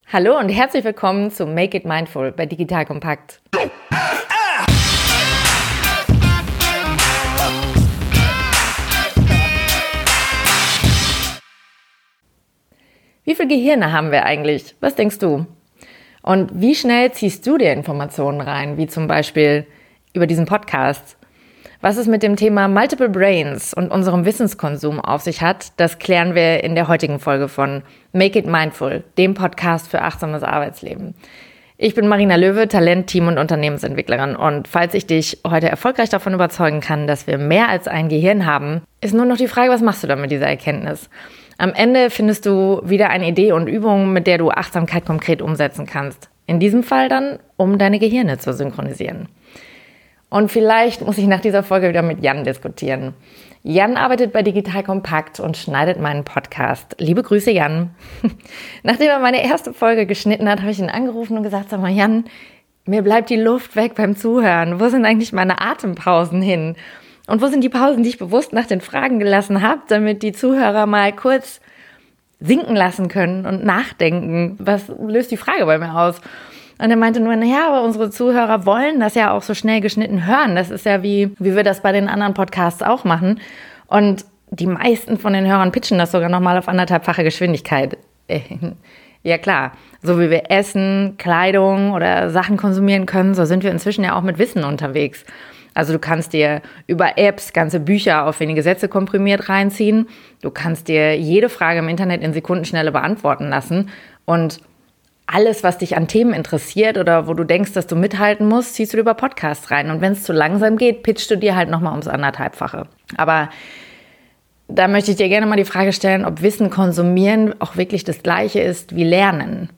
Hallo und herzlich willkommen zu Make It Mindful bei Digital Kompakt. Wie viele Gehirne haben wir eigentlich? Was denkst du? Und wie schnell ziehst du dir Informationen rein, wie zum Beispiel über diesen Podcast? Was es mit dem Thema Multiple Brains und unserem Wissenskonsum auf sich hat, das klären wir in der heutigen Folge von Make It Mindful, dem Podcast für achtsames Arbeitsleben. Ich bin Marina Löwe, Talent-, Team- und Unternehmensentwicklerin. Und falls ich dich heute erfolgreich davon überzeugen kann, dass wir mehr als ein Gehirn haben, ist nur noch die Frage, was machst du dann mit dieser Erkenntnis? Am Ende findest du wieder eine Idee und Übung, mit der du Achtsamkeit konkret umsetzen kannst. In diesem Fall dann, um deine Gehirne zu synchronisieren. Und vielleicht muss ich nach dieser Folge wieder mit Jan diskutieren. Jan arbeitet bei Digital Kompakt und schneidet meinen Podcast. Liebe Grüße, Jan. Nachdem er meine erste Folge geschnitten hat, habe ich ihn angerufen und gesagt, sag mal, Jan, mir bleibt die Luft weg beim Zuhören. Wo sind eigentlich meine Atempausen hin? Und wo sind die Pausen, die ich bewusst nach den Fragen gelassen habe, damit die Zuhörer mal kurz sinken lassen können und nachdenken? Was löst die Frage bei mir aus? Und er meinte nur, naja, aber unsere Zuhörer wollen das ja auch so schnell geschnitten hören. Das ist ja wie wir das bei den anderen Podcasts auch machen. Und die meisten von den Hörern pitchen das sogar nochmal auf 1,5-fache Geschwindigkeit. Ja klar, so wie wir Essen, Kleidung oder Sachen konsumieren können, so sind wir inzwischen ja auch mit Wissen unterwegs. Also du kannst dir über Apps ganze Bücher auf wenige Sätze komprimiert reinziehen. Du kannst dir jede Frage im Internet in Sekundenschnelle beantworten lassen. Und alles, was dich an Themen interessiert oder wo du denkst, dass du mithalten musst, ziehst du über Podcasts rein. Und wenn es zu langsam geht, pitchst du dir halt nochmal ums 1,5-fache. Aber da möchte ich dir gerne mal die Frage stellen, ob Wissen konsumieren auch wirklich das Gleiche ist wie Lernen.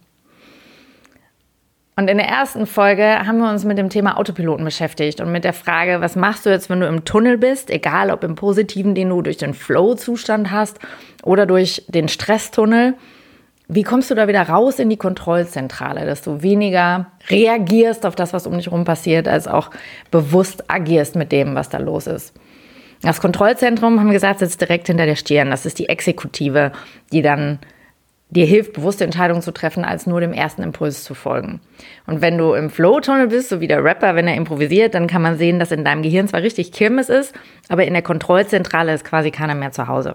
Und in der ersten Folge haben wir uns mit dem Thema Autopiloten beschäftigt und mit der Frage, was machst du jetzt, wenn du im Tunnel bist, egal ob im Positiven, den du durch den Flow-Zustand hast oder durch den Stresstunnel. Wie kommst du da wieder raus in die Kontrollzentrale, dass du weniger reagierst auf das, was um dich herum passiert, als auch bewusst agierst mit dem, was da los ist? Das Kontrollzentrum, haben wir gesagt, sitzt direkt hinter der Stirn. Das ist die Exekutive, die dann dir hilft, bewusste Entscheidungen zu treffen, als nur dem ersten Impuls zu folgen. Und wenn du im Flow-Tunnel bist, so wie der Rapper, wenn er improvisiert, dann kann man sehen, dass in deinem Gehirn zwar richtig Kirmes ist, aber in der Kontrollzentrale ist quasi keiner mehr zu Hause.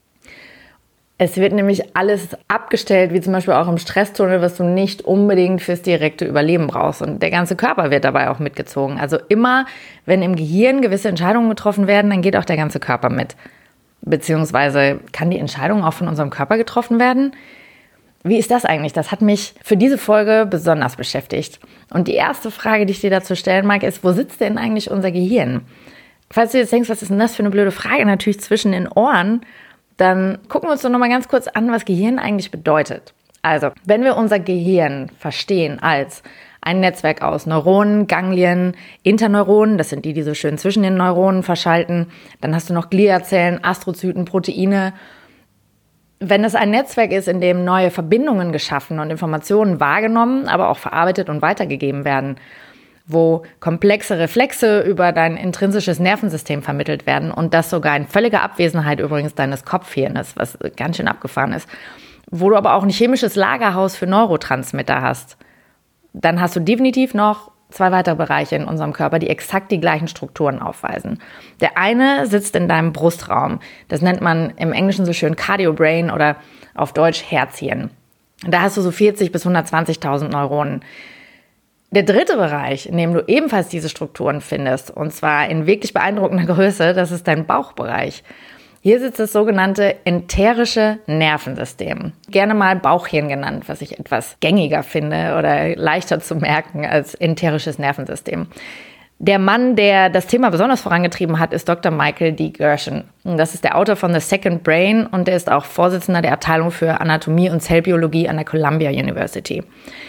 Es wird nämlich alles abgestellt, wie zum Beispiel auch im Stresstunnel, was du nicht unbedingt fürs direkte Überleben brauchst. Und der ganze Körper wird dabei auch mitgezogen. Also immer, wenn im Gehirn gewisse Entscheidungen getroffen werden, dann geht auch der ganze Körper mit. Beziehungsweise kann die Entscheidung auch von unserem Körper getroffen werden? Wie ist das eigentlich? Das hat mich für diese Folge besonders beschäftigt. Und die erste Frage, die ich dir dazu stellen mag, ist, wo sitzt denn eigentlich unser Gehirn? Falls du jetzt denkst, was ist denn das für eine blöde Frage? Natürlich zwischen den Ohren. Dann gucken wir uns doch nochmal ganz kurz an, was Gehirn eigentlich bedeutet. Also, wenn wir unser Gehirn verstehen als ein Netzwerk aus Neuronen, Ganglien, Interneuronen, das sind die so schön zwischen den Neuronen verschalten, dann hast du noch Gliazellen, Astrozyten, Proteine. Wenn es ein Netzwerk ist, in dem neue Verbindungen geschaffen und Informationen wahrgenommen, aber auch verarbeitet und weitergegeben werden, wo komplexe Reflexe über dein intrinsisches Nervensystem vermittelt werden und das sogar in völliger Abwesenheit übrigens deines Kopfhirnes, was ganz schön abgefahren ist, wo du aber auch ein chemisches Lagerhaus für Neurotransmitter hast, dann hast du definitiv noch 2 weitere Bereiche in unserem Körper, die exakt die gleichen Strukturen aufweisen. Der eine sitzt in deinem Brustraum. Das nennt man im Englischen so schön Cardio-Brain oder auf Deutsch Herzhirn. Da hast du so 40.000 bis 120.000 Neuronen. Der dritte Bereich, in dem du ebenfalls diese Strukturen findest, und zwar in wirklich beeindruckender Größe, das ist dein Bauchbereich. Hier sitzt das sogenannte enterische Nervensystem. Gerne mal Bauchhirn genannt, was ich etwas gängiger finde oder leichter zu merken als enterisches Nervensystem. Der Mann, der das Thema besonders vorangetrieben hat, ist Dr. Michael D. Gershon. Das ist der Autor von The Second Brain und der ist auch Vorsitzender der Abteilung für Anatomie und Zellbiologie an der Columbia University.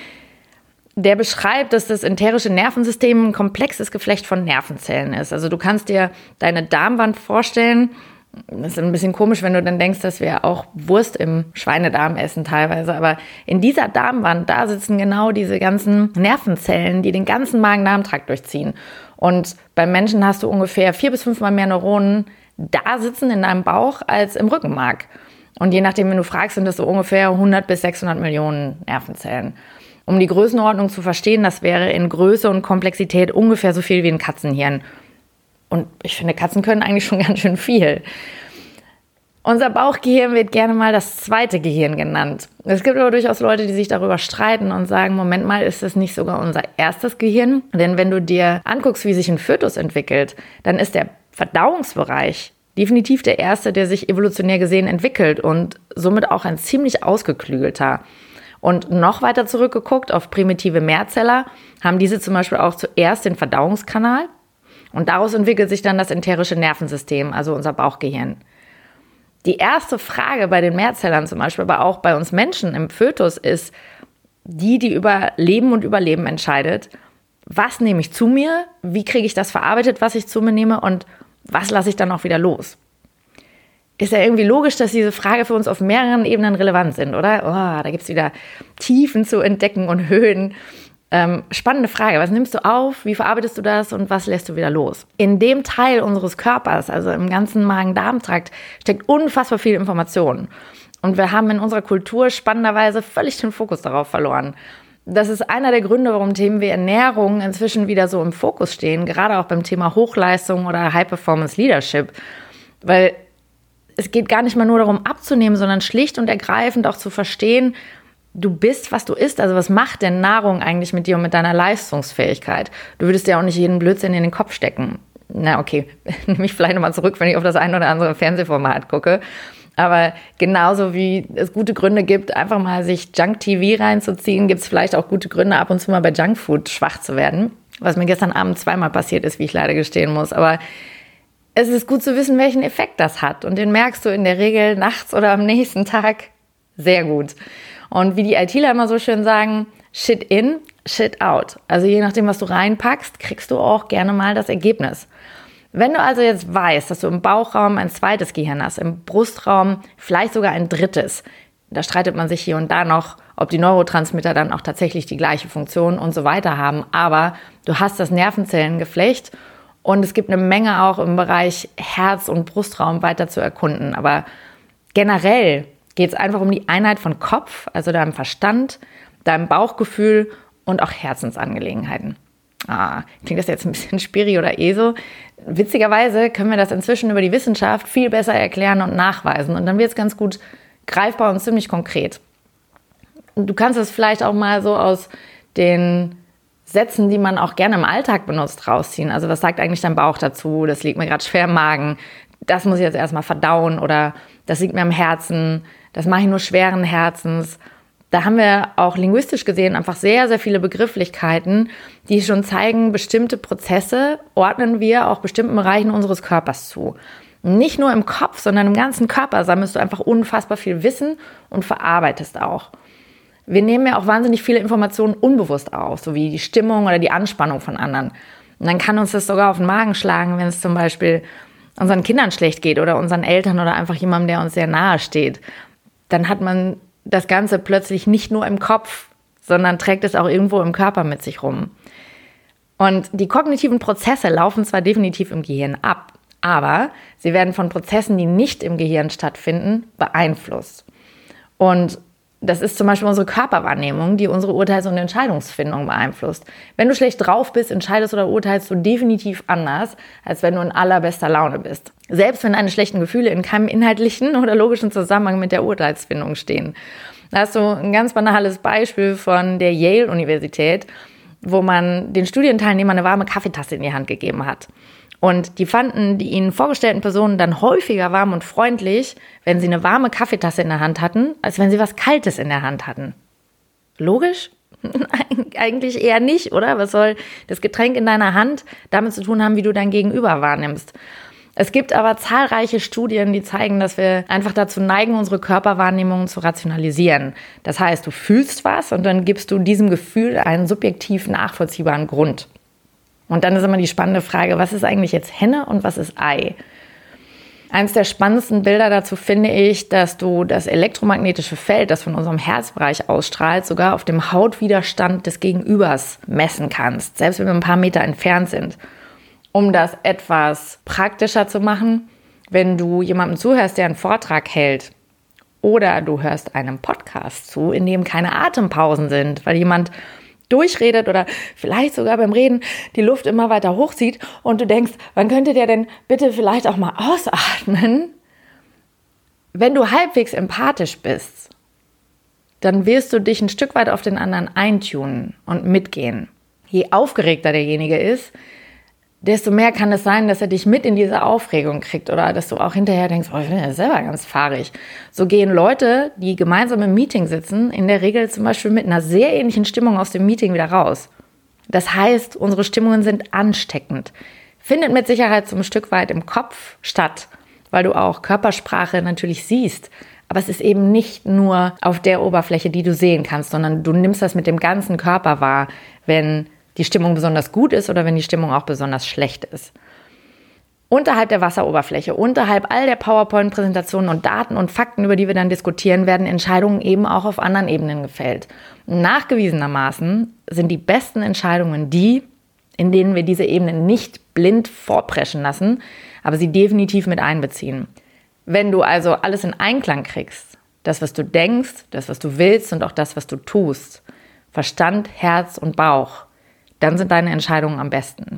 Der beschreibt, dass das enterische Nervensystem ein komplexes Geflecht von Nervenzellen ist. Also du kannst dir deine Darmwand vorstellen. Das ist ein bisschen komisch, wenn du dann denkst, dass wir auch Wurst im Schweinedarm essen teilweise. Aber in dieser Darmwand, da sitzen genau diese ganzen Nervenzellen, die den ganzen Magen-Darm-Trakt durchziehen. Und beim Menschen hast du ungefähr 4 bis 5 Mal mehr Neuronen da sitzen in deinem Bauch als im Rückenmark. Und je nachdem, wenn du fragst, sind das so ungefähr 100 bis 600 Millionen Nervenzellen. Um die Größenordnung zu verstehen, das wäre in Größe und Komplexität ungefähr so viel wie ein Katzenhirn. Und ich finde, Katzen können eigentlich schon ganz schön viel. Unser Bauchgehirn wird gerne mal das zweite Gehirn genannt. Es gibt aber durchaus Leute, die sich darüber streiten und sagen, Moment mal, ist das nicht sogar unser erstes Gehirn? Denn wenn du dir anguckst, wie sich ein Fötus entwickelt, dann ist der Verdauungsbereich definitiv der erste, der sich evolutionär gesehen entwickelt und somit auch ein ziemlich ausgeklügelter. Und noch weiter zurückgeguckt auf primitive Mehrzeller, haben diese zum Beispiel auch zuerst den Verdauungskanal und daraus entwickelt sich dann das enterische Nervensystem, also unser Bauchgehirn. Die erste Frage bei den Mehrzellern zum Beispiel, aber auch bei uns Menschen im Fötus ist die über Leben und Überleben entscheidet. Was nehme ich zu mir? Wie kriege ich das verarbeitet, was ich zu mir nehme? Und was lasse ich dann auch wieder los? Ist ja irgendwie logisch, dass diese Frage für uns auf mehreren Ebenen relevant sind, oder? Oh, da gibt es wieder Tiefen zu entdecken und Höhen. Spannende Frage. Was nimmst du auf? Wie verarbeitest du das? Und was lässt du wieder los? In dem Teil unseres Körpers, also im ganzen Magen-Darm-Trakt, steckt unfassbar viel Information. Und wir haben in unserer Kultur spannenderweise völlig den Fokus darauf verloren. Das ist einer der Gründe, warum Themen wie Ernährung inzwischen wieder so im Fokus stehen, gerade auch beim Thema Hochleistung oder High-Performance-Leadership. Weil es geht gar nicht mal nur darum abzunehmen, sondern schlicht und ergreifend auch zu verstehen, du bist, was du isst. Also was macht denn Nahrung eigentlich mit dir und mit deiner Leistungsfähigkeit? Du würdest ja auch nicht jeden Blödsinn in den Kopf stecken. Na okay, nehme ich vielleicht nochmal zurück, wenn ich auf das ein oder andere Fernsehformat gucke. Aber genauso wie es gute Gründe gibt, einfach mal sich Junk-TV reinzuziehen, gibt es vielleicht auch gute Gründe, ab und zu mal bei Junkfood schwach zu werden. Was mir gestern Abend zweimal passiert ist, wie ich leider gestehen muss. Aber es ist gut zu wissen, welchen Effekt das hat. Und den merkst du in der Regel nachts oder am nächsten Tag sehr gut. Und wie die ITler immer so schön sagen, shit in, shit out. Also je nachdem, was du reinpackst, kriegst du auch gerne mal das Ergebnis. Wenn du also jetzt weißt, dass du im Bauchraum ein zweites Gehirn hast, im Brustraum vielleicht sogar ein drittes, da streitet man sich hier und da noch, ob die Neurotransmitter dann auch tatsächlich die gleiche Funktion und so weiter haben. Aber du hast das Nervenzellengeflecht und es gibt eine Menge auch im Bereich Herz- und Brustraum weiter zu erkunden. Aber generell geht es einfach um die Einheit von Kopf, also deinem Verstand, deinem Bauchgefühl und auch Herzensangelegenheiten. Klingt das jetzt ein bisschen spiri oder so? Witzigerweise können wir das inzwischen über die Wissenschaft viel besser erklären und nachweisen. Und dann wird es ganz gut greifbar und ziemlich konkret. Du kannst es vielleicht auch mal so aus den Sätzen, die man auch gerne im Alltag benutzt, rausziehen. Also was sagt eigentlich dein Bauch dazu? Das liegt mir gerade schwer im Magen. Das muss ich jetzt erstmal verdauen oder das liegt mir am Herzen. Das mache ich nur schweren Herzens. Da haben wir auch linguistisch gesehen einfach sehr, sehr viele Begrifflichkeiten, die schon zeigen, bestimmte Prozesse ordnen wir auch bestimmten Bereichen unseres Körpers zu. Nicht nur im Kopf, sondern im ganzen Körper sammelst du einfach unfassbar viel Wissen und verarbeitest auch. Wir nehmen ja auch wahnsinnig viele Informationen unbewusst auf, so wie die Stimmung oder die Anspannung von anderen. Und dann kann uns das sogar auf den Magen schlagen, wenn es zum Beispiel unseren Kindern schlecht geht oder unseren Eltern oder einfach jemandem, der uns sehr nahe steht. Dann hat man das Ganze plötzlich nicht nur im Kopf, sondern trägt es auch irgendwo im Körper mit sich rum. Und die kognitiven Prozesse laufen zwar definitiv im Gehirn ab, aber sie werden von Prozessen, die nicht im Gehirn stattfinden, beeinflusst. Und das ist zum Beispiel unsere Körperwahrnehmung, die unsere Urteils- und Entscheidungsfindung beeinflusst. Wenn du schlecht drauf bist, entscheidest oder urteilst du definitiv anders, als wenn du in allerbester Laune bist. Selbst wenn deine schlechten Gefühle in keinem inhaltlichen oder logischen Zusammenhang mit der Urteilsfindung stehen. Da hast du ein ganz banales Beispiel von der Yale-Universität, wo man den Studienteilnehmern eine warme Kaffeetasse in die Hand gegeben hat. Und die fanden die ihnen vorgestellten Personen dann häufiger warm und freundlich, wenn sie eine warme Kaffeetasse in der Hand hatten, als wenn sie was Kaltes in der Hand hatten. Logisch? Eigentlich eher nicht, oder? Was soll das Getränk in deiner Hand damit zu tun haben, wie du dein Gegenüber wahrnimmst? Es gibt aber zahlreiche Studien, die zeigen, dass wir einfach dazu neigen, unsere Körperwahrnehmungen zu rationalisieren. Das heißt, du fühlst was und dann gibst du diesem Gefühl einen subjektiv nachvollziehbaren Grund. Und dann ist immer die spannende Frage, was ist eigentlich jetzt Henne und was ist Ei? Eins der spannendsten Bilder dazu finde ich, dass du das elektromagnetische Feld, das von unserem Herzbereich ausstrahlt, sogar auf dem Hautwiderstand des Gegenübers messen kannst, selbst wenn wir ein paar Meter entfernt sind. Um das etwas praktischer zu machen, wenn du jemandem zuhörst, der einen Vortrag hält Oder du hörst einem Podcast zu, in dem keine Atempausen sind, weil jemand durchredet oder vielleicht sogar beim Reden die Luft immer weiter hochzieht und du denkst, wann könnte der denn bitte vielleicht auch mal ausatmen? Wenn du halbwegs empathisch bist, dann wirst du dich ein Stück weit auf den anderen eintunen und mitgehen. Je aufgeregter derjenige ist, desto mehr kann es sein, dass er dich mit in diese Aufregung kriegt oder dass du auch hinterher denkst, ich bin ja selber ganz fahrig. So gehen Leute, die gemeinsam im Meeting sitzen, in der Regel zum Beispiel mit einer sehr ähnlichen Stimmung aus dem Meeting wieder raus. Das heißt, unsere Stimmungen sind ansteckend. Findet mit Sicherheit so ein Stück weit im Kopf statt, weil du auch Körpersprache natürlich siehst. Aber es ist eben nicht nur auf der Oberfläche, die du sehen kannst, sondern du nimmst das mit dem ganzen Körper wahr, wenn die Stimmung besonders gut ist oder wenn die Stimmung auch besonders schlecht ist. Unterhalb der Wasseroberfläche, unterhalb all der PowerPoint-Präsentationen und Daten und Fakten, über die wir dann diskutieren, werden Entscheidungen eben auch auf anderen Ebenen gefällt. Nachgewiesenermaßen sind die besten Entscheidungen die, in denen wir diese Ebenen nicht blind vorpreschen lassen, aber sie definitiv mit einbeziehen. Wenn du also alles in Einklang kriegst, das, was du denkst, das, was du willst und auch das, was du tust, Verstand, Herz und Bauch, dann sind deine Entscheidungen am besten.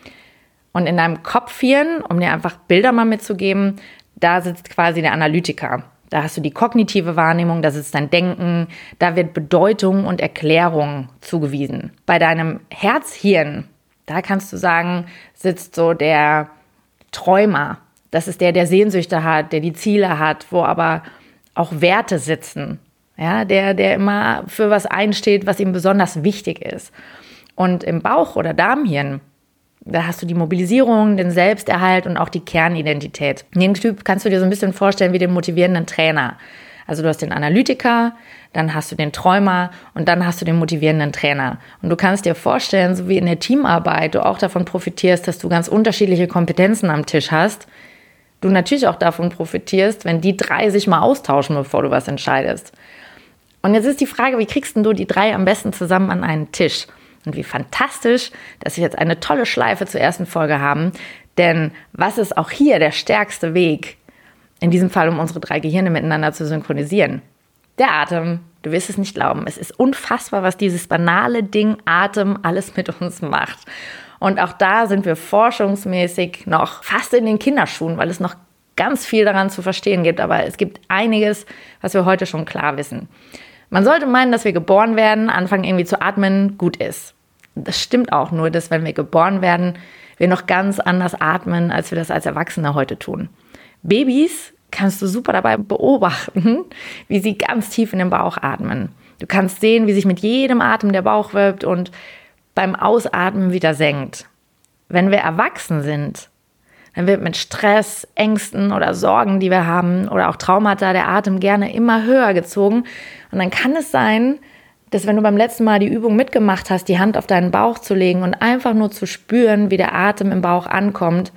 Und in deinem Kopfhirn, um dir einfach Bilder mal mitzugeben, da sitzt quasi der Analytiker. Da hast du die kognitive Wahrnehmung, da sitzt dein Denken, da wird Bedeutung und Erklärung zugewiesen. Bei deinem Herzhirn, da kannst du sagen, sitzt so der Träumer. Das ist der Sehnsüchte hat, der die Ziele hat, wo aber auch Werte sitzen. Ja, der immer für was einsteht, was ihm besonders wichtig ist. Und im Bauch- oder Darmhirn, da hast du die Mobilisierung, den Selbsterhalt und auch die Kernidentität. Den Typ kannst du dir so ein bisschen vorstellen wie den motivierenden Trainer. Also du hast den Analytiker, dann hast du den Träumer und dann hast du den motivierenden Trainer. Und du kannst dir vorstellen, so wie in der Teamarbeit du auch davon profitierst, dass du ganz unterschiedliche Kompetenzen am Tisch hast, du natürlich auch davon profitierst, wenn die drei sich mal austauschen, bevor du was entscheidest. Und jetzt ist die Frage, wie kriegst denn du die drei am besten zusammen an einen Tisch? Und wie fantastisch, dass wir jetzt eine tolle Schleife zur ersten Folge haben. Denn was ist auch hier der stärkste Weg, in diesem Fall, um unsere drei Gehirne miteinander zu synchronisieren? Der Atem. Du wirst es nicht glauben. Es ist unfassbar, was dieses banale Ding Atem alles mit uns macht. Und auch da sind wir forschungsmäßig noch fast in den Kinderschuhen, weil es noch ganz viel daran zu verstehen gibt. Aber es gibt einiges, was wir heute schon klar wissen. Man sollte meinen, dass wir geboren werden, anfangen irgendwie zu atmen, gut ist. Das stimmt auch, nur dass wenn wir geboren werden, wir noch ganz anders atmen, als wir das als Erwachsene heute tun. Babys kannst du super dabei beobachten, wie sie ganz tief in den Bauch atmen. Du kannst sehen, wie sich mit jedem Atem der Bauch wölbt und beim Ausatmen wieder senkt. Wenn wir erwachsen sind, dann wird mit Stress, Ängsten oder Sorgen, die wir haben, oder auch Traumata, der Atem gerne immer höher gezogen. Und dann kann es sein, dass wenn du beim letzten Mal die Übung mitgemacht hast, die Hand auf deinen Bauch zu legen und einfach nur zu spüren, wie der Atem im Bauch ankommt,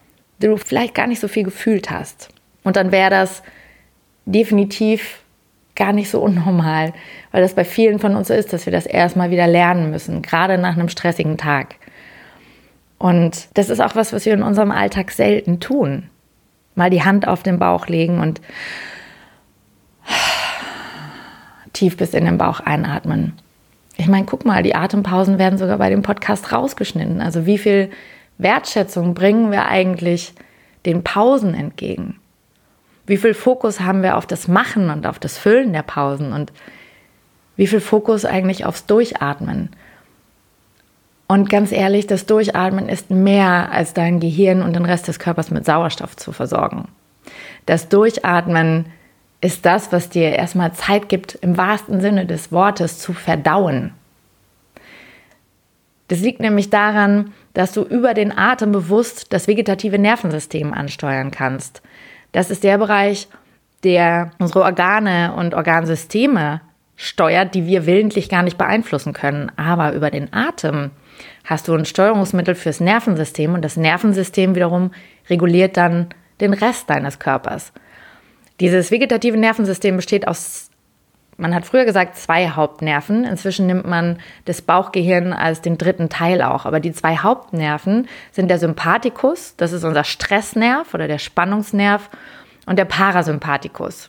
du vielleicht gar nicht so viel gefühlt hast. Und dann wäre das definitiv gar nicht so unnormal, weil das bei vielen von uns so ist, dass wir das erstmal wieder lernen müssen, gerade nach einem stressigen Tag. Und das ist auch was wir in unserem Alltag selten tun. Mal die Hand auf den Bauch legen und tief bis in den Bauch einatmen. Ich meine, guck mal, die Atempausen werden sogar bei dem Podcast rausgeschnitten. Also wie viel Wertschätzung bringen wir eigentlich den Pausen entgegen? Wie viel Fokus haben wir auf das Machen und auf das Füllen der Pausen? Und wie viel Fokus eigentlich aufs Durchatmen? Und ganz ehrlich, das Durchatmen ist mehr als dein Gehirn und den Rest des Körpers mit Sauerstoff zu versorgen. Das Durchatmen ist das, was dir erstmal Zeit gibt, im wahrsten Sinne des Wortes zu verdauen. Das liegt nämlich daran, dass du über den Atem bewusst das vegetative Nervensystem ansteuern kannst. Das ist der Bereich, der unsere Organe und Organsysteme steuert, die wir willentlich gar nicht beeinflussen können. Aber über den Atem hast du ein Steuerungsmittel fürs Nervensystem und das Nervensystem wiederum reguliert dann den Rest deines Körpers. Dieses vegetative Nervensystem besteht aus, man hat früher gesagt, 2 Hauptnerven. Inzwischen nimmt man das Bauchgehirn als den dritten Teil auch. Aber die 2 Hauptnerven sind der Sympathikus, das ist unser Stressnerv oder der Spannungsnerv, und der Parasympathikus.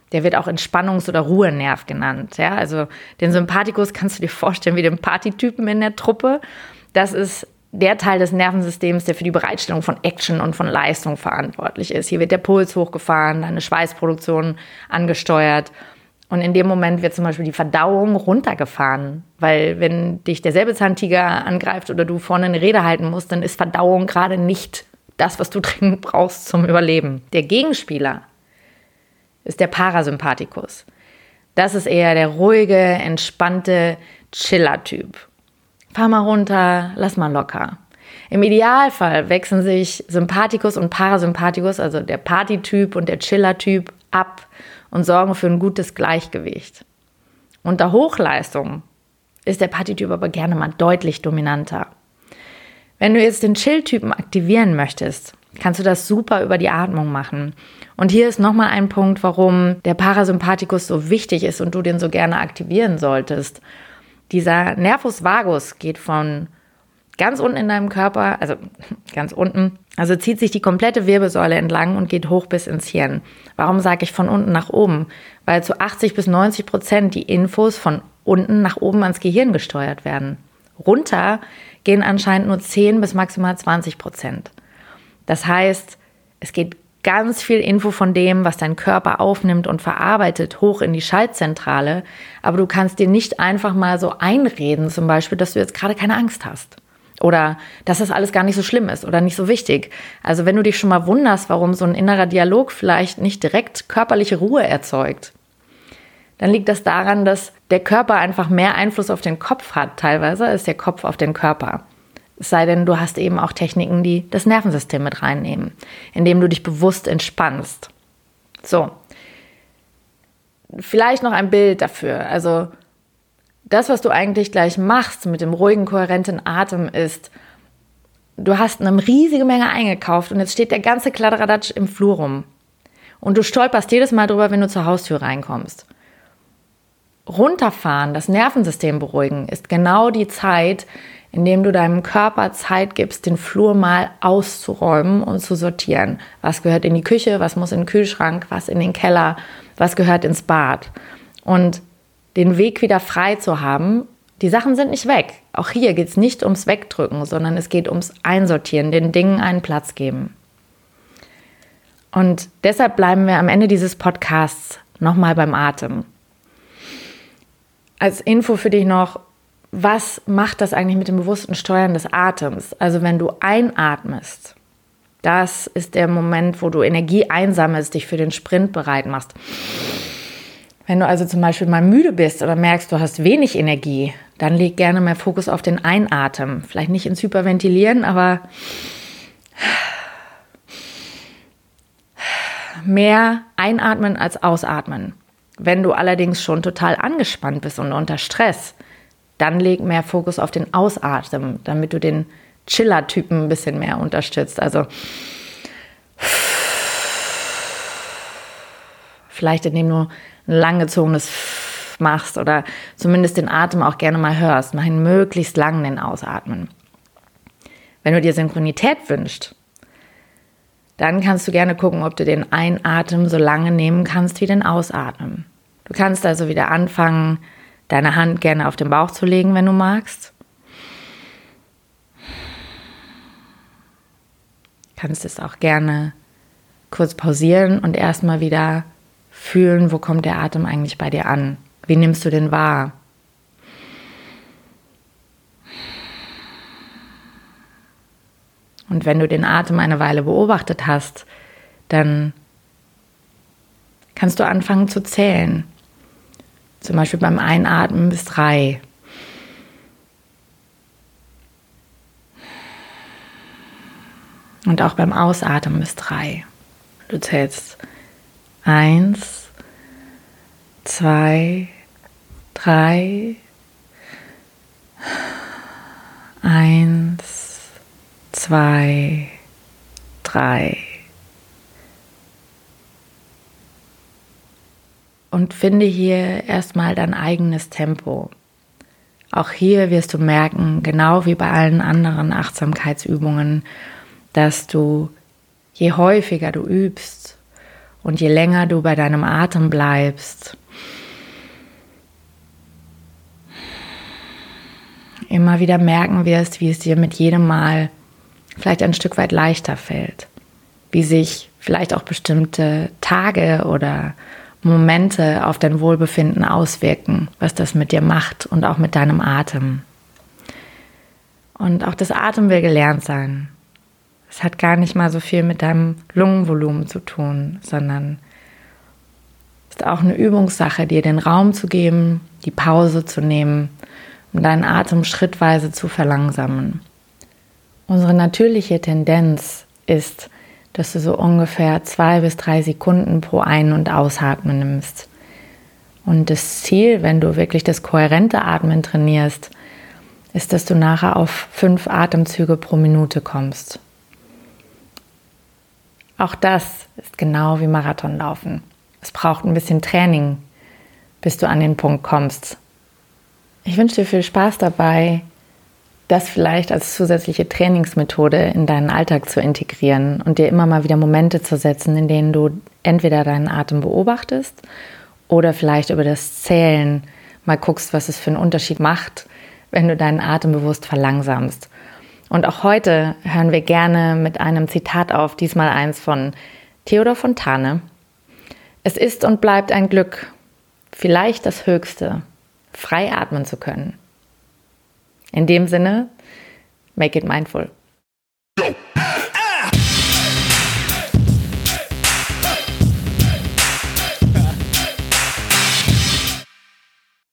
Der wird auch Entspannungs- oder Ruhenerv genannt. Ja? Also den Sympathikus kannst du dir vorstellen wie den Partytypen in der Truppe. Das ist der Teil des Nervensystems, der für die Bereitstellung von Action und von Leistung verantwortlich ist. Hier wird der Puls hochgefahren, deine Schweißproduktion angesteuert. Und in dem Moment wird zum Beispiel die Verdauung runtergefahren. Weil wenn dich der Säbelzahntiger angreift oder du vorne eine Rede halten musst, dann ist Verdauung gerade nicht das, was du dringend brauchst zum Überleben. Der Gegenspieler ist der Parasympathikus. Das ist eher der ruhige, entspannte Chiller-Typ. Fahr mal runter, lass mal locker. Im Idealfall wechseln sich Sympathikus und Parasympathikus, also der Party-Typ und der Chiller-Typ, ab und sorgen für ein gutes Gleichgewicht. Unter Hochleistung ist der Party-Typ aber gerne mal deutlich dominanter. Wenn du jetzt den Chill-Typen aktivieren möchtest, kannst du das super über die Atmung machen. Und hier ist nochmal ein Punkt, warum der Parasympathikus so wichtig ist und du den so gerne aktivieren solltest. Dieser Nervus vagus geht von ganz unten in deinem Körper, also ganz unten, also zieht sich die komplette Wirbelsäule entlang und geht hoch bis ins Hirn. Warum sage ich von unten nach oben? Weil zu 80-90% die Infos von unten nach oben ans Gehirn gesteuert werden. Runter gehen anscheinend nur 10 bis maximal 20%. Das heißt, es geht ganz viel Info von dem, was dein Körper aufnimmt und verarbeitet, hoch in die Schaltzentrale. Aber du kannst dir nicht einfach mal so einreden, zum Beispiel, dass du jetzt gerade keine Angst hast. Oder dass das alles gar nicht so schlimm ist oder nicht so wichtig. Also wenn du dich schon mal wunderst, warum so ein innerer Dialog vielleicht nicht direkt körperliche Ruhe erzeugt, dann liegt das daran, dass der Körper einfach mehr Einfluss auf den Kopf hat, teilweise, als der Kopf auf den Körper. Es sei denn, du hast eben auch Techniken, die das Nervensystem mit reinnehmen, indem du dich bewusst entspannst. So, vielleicht noch ein Bild dafür. Also das, was du eigentlich gleich machst mit dem ruhigen, kohärenten Atem ist, du hast eine riesige Menge eingekauft und jetzt steht der ganze Kladderadatsch im Flur rum. Und du stolperst jedes Mal drüber, wenn du zur Haustür reinkommst. Runterfahren, das Nervensystem beruhigen, ist genau die Zeit, indem du deinem Körper Zeit gibst, den Flur mal auszuräumen und zu sortieren. Was gehört in die Küche, was muss in den Kühlschrank, was in den Keller, was gehört ins Bad. Und den Weg wieder frei zu haben, die Sachen sind nicht weg. Auch hier geht es nicht ums Wegdrücken, sondern es geht ums Einsortieren, den Dingen einen Platz geben. Und deshalb bleiben wir am Ende dieses Podcasts nochmal beim Atem. Als Info für dich noch, was macht das eigentlich mit dem bewussten Steuern des Atems? Also wenn du einatmest, das ist der Moment, wo du Energie einsammelst, dich für den Sprint bereit machst. Wenn du also zum Beispiel mal müde bist oder merkst, du hast wenig Energie, dann leg gerne mehr Fokus auf den Einatmen. Vielleicht nicht ins Hyperventilieren, aber mehr einatmen als ausatmen. Wenn du allerdings schon total angespannt bist und unter Stress, dann leg mehr Fokus auf den Ausatmen, damit du den Chiller-Typen ein bisschen mehr unterstützt. Also vielleicht indem du ein langgezogenes machst oder zumindest den Atem auch gerne mal hörst. Mach ihn möglichst lang, den Ausatmen. Wenn du dir Synchronität wünschst, dann kannst du gerne gucken, ob du den Einatmen so lange nehmen kannst wie den Ausatmen. Du kannst also wieder anfangen, deine Hand gerne auf den Bauch zu legen, wenn du magst. Du kannst es auch gerne kurz pausieren und erstmal wieder fühlen, wo kommt der Atem eigentlich bei dir an? Wie nimmst du den wahr? Und wenn du den Atem eine Weile beobachtet hast, dann kannst du anfangen zu zählen. Zum Beispiel beim Einatmen bis 3. Und auch beim Ausatmen bis 3. Du zählst 1, 2, 3, 1, 2, 3. Und finde hier erstmal dein eigenes Tempo. Auch hier wirst du merken, genau wie bei allen anderen Achtsamkeitsübungen, dass du, je häufiger du übst Und je länger du bei deinem Atem bleibst, immer wieder merken wirst, wie es dir mit jedem Mal vielleicht ein Stück weit leichter fällt. Wie sich vielleicht auch bestimmte Tage oder Momente auf dein Wohlbefinden auswirken, was das mit dir macht und auch mit deinem Atem. Und auch das Atem will gelernt sein. Es hat gar nicht mal so viel mit deinem Lungenvolumen zu tun, sondern es ist auch eine Übungssache, dir den Raum zu geben, die Pause zu nehmen, um deinen Atem schrittweise zu verlangsamen. Unsere natürliche Tendenz ist, dass du so ungefähr 2 bis 3 Sekunden pro Ein- und Ausatmen nimmst. Und das Ziel, wenn du wirklich das kohärente Atmen trainierst, ist, dass du nachher auf 5 Atemzüge pro Minute kommst. Auch das ist genau wie Marathonlaufen. Es braucht ein bisschen Training, bis du an den Punkt kommst. Ich wünsche dir viel Spaß dabei, das vielleicht als zusätzliche Trainingsmethode in deinen Alltag zu integrieren und dir immer mal wieder Momente zu setzen, in denen du entweder deinen Atem beobachtest oder vielleicht über das Zählen mal guckst, was es für einen Unterschied macht, wenn du deinen Atem bewusst verlangsamst. Und auch heute hören wir gerne mit einem Zitat auf, diesmal eins von Theodor Fontane. Es ist und bleibt ein Glück, vielleicht das Höchste, frei atmen zu können. In dem Sinne, make it mindful.